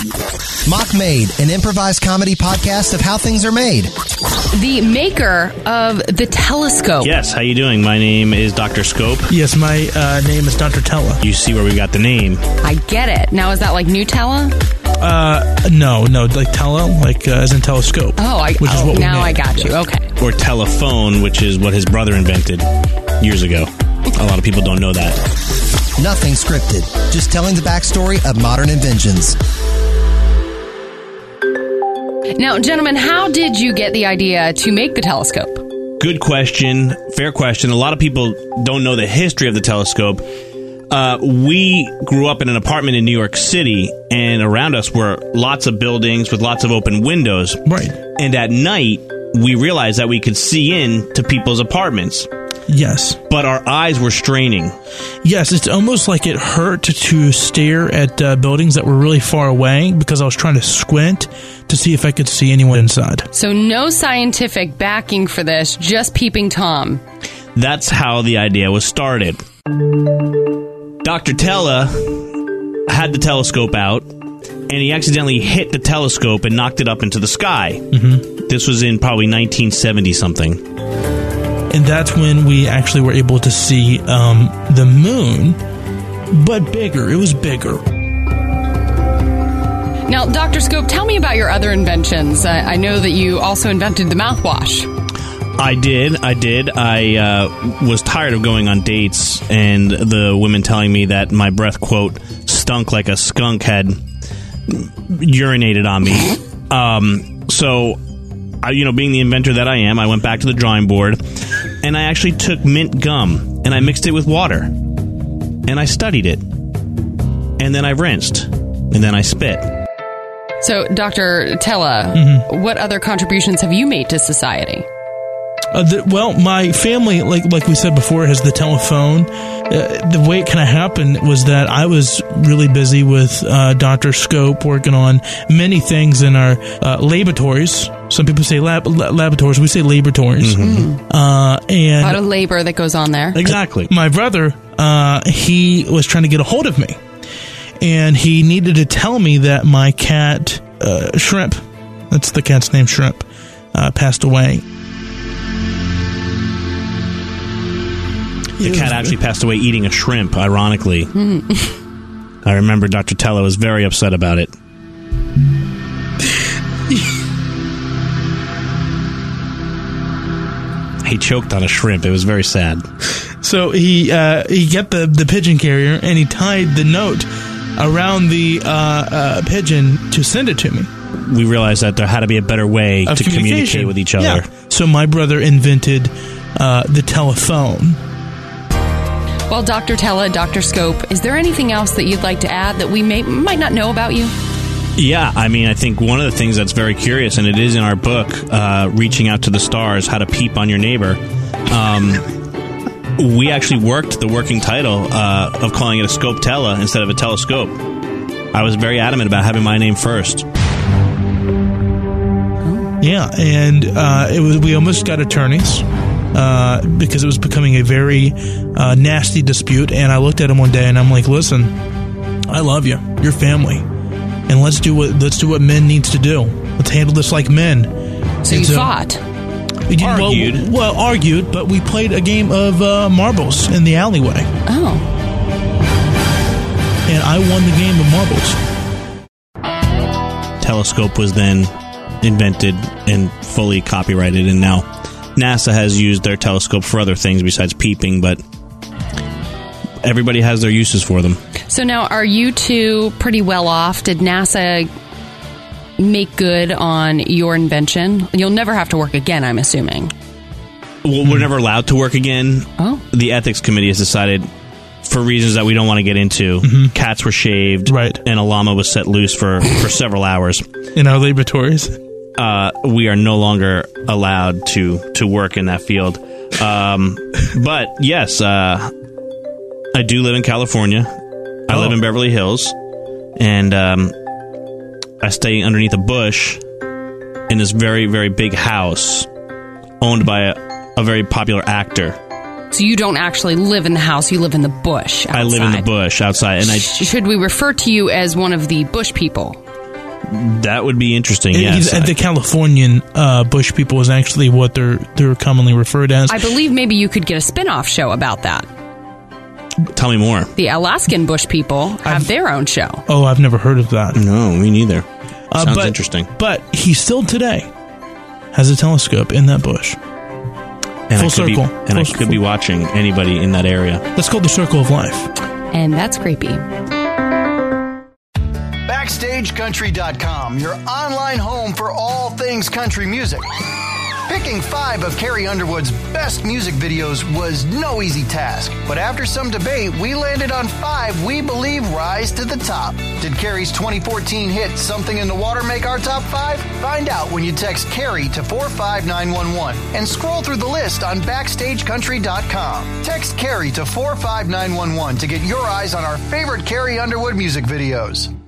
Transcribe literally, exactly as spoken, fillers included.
Mock Made, an improvised comedy podcast of how things are made. The maker of the telescope. Yes, how you doing? My name is Doctor Scope. Yes, my uh, name is Doctor Tella. You see where we got the name. I get it. Now, is that like Nutella? Uh, no, no, like Tella, like uh, as in telescope. Oh, I, which oh is what we now made. I got you. Okay. Or telephone, which is what his brother invented years ago. A lot of people don't know that. Nothing scripted, just telling the backstory of modern inventions. Now, gentlemen, how did you get the idea to make the telescope? Good question. Fair question. A lot of people don't know the history of the telescope. Uh, we grew up in an apartment in New York City, and around us were lots of buildings with lots of open windows. Right. And at night, we realized that we could see in to people's apartments. Yes. But our eyes were straining. Yes, it's almost like it hurt to stare at uh, buildings that were really far away because I was trying to squint to see if I could see anyone inside. So no scientific backing for this, just peeping Tom. That's how the idea was started. Doctor Tella had the telescope out, and he accidentally hit the telescope and knocked it up into the sky. Mm-hmm. This was in probably nineteen seventy something. And that's when we actually were able to see um, the moon, but bigger. It was bigger. Now, Doctor Scope, tell me about your other inventions. Uh, I know that you also invented the mouthwash. I did. I did. I uh, was tired of going on dates and the women telling me that my breath, quote, stunk like a skunk had urinated on me. Um, so, I, you know, being the inventor that I am, I went back to the drawing board and I actually took mint gum and I mixed it with water and I studied it. And then I rinsed and then I spit. So, Doctor Tella, mm-hmm. what other contributions have you made to society? Uh, the, well, my family, like like we said before, has the telephone. Uh, the way it kind of happened was that I was really busy with uh, Doctor Scope working on many things in our uh, laboratories. Some people say lab, laboratories. We say laboratories. Mm-hmm. Uh, and a lot of labor that goes on there. Exactly. My brother, uh, he was trying to get a hold of me. And he needed to tell me that my cat, uh, Shrimp, that's the cat's name, Shrimp, uh, passed away. The cat actually passed away eating a shrimp, ironically. Mm. I remember Doctor Tella was very upset about it. He choked on a shrimp. It was very sad. So he uh, he got the, the pigeon carrier and he tied the note around the uh, uh, pigeon to send it to me. We realized that there had to be a better way of to communicate with each other. Yeah. So my brother invented uh, the telephone. Well, Doctor Tella, Doctor Scope, is there anything else that you'd like to add that we may might not know about you? Yeah, I mean, I think one of the things that's very curious, and it is in our book, uh, Reaching Out to the Stars, How to Peep on Your Neighbor, um, we actually worked the working title uh, of calling it a Scope Tella instead of a telescope. I was very adamant about having my name first. Yeah, and uh, it was we almost got attorneys. Uh, because it was becoming a very uh, nasty dispute, and I looked at him one day and I'm like, "Listen, I love you, your family, and let's do what let's do what men needs to do. Let's handle this like men." So and you so, fought, we did, argued, well, well, argued, but we played a game of uh, marbles in the alleyway. Oh, and I won the game of marbles. Telescope was then invented and fully copyrighted, and now NASA has used their telescope for other things besides peeping, but everybody has their uses for them. so now are you two pretty well off? Did NASA make good on your invention? You'll never have to work again, I'm assuming. Well, we're never allowed to work again. Oh. The ethics committee has decided, for reasons that we don't want to get into, Mm-hmm. cats were shaved, right, and a llama was set loose for, for several hours. In our laboratories. Uh, we are no longer allowed to, to work in that field. Um, but, yes, uh, I do live in California. I oh. live in Beverly Hills. And um, I stay underneath a bush in this very, very big house owned by a, a very popular actor. So you don't actually live in the house, you live in the bush outside. I live in the bush outside. And I Should we refer to you as one of the bush people? That would be interesting, It- yes. he's- the Californian uh, bush people is actually what they're they're commonly referred as. I believe maybe you could get a spin-off show about that. Tell me more. The Alaskan bush people have I've- their own show. oh, I've never heard of that. No, me neither. Uh, Sounds but, interesting. But he still today has a telescope in that bush. And Full I could be- circle. and I Full- could be watching anybody in that area. That's called the circle of life. And that's creepy. Backstage Country dot com, your online home for all things country music. Picking five of Carrie Underwood's best music videos was no easy task, but after some debate, we landed on five we believe rise to the top. Did Carrie's twenty fourteen hit Something in the Water make our top five? Find out when you text Carrie to four five nine one one and scroll through the list on Backstage Country dot com. Text Carrie to four five nine one one to get your eyes on our favorite Carrie Underwood music videos.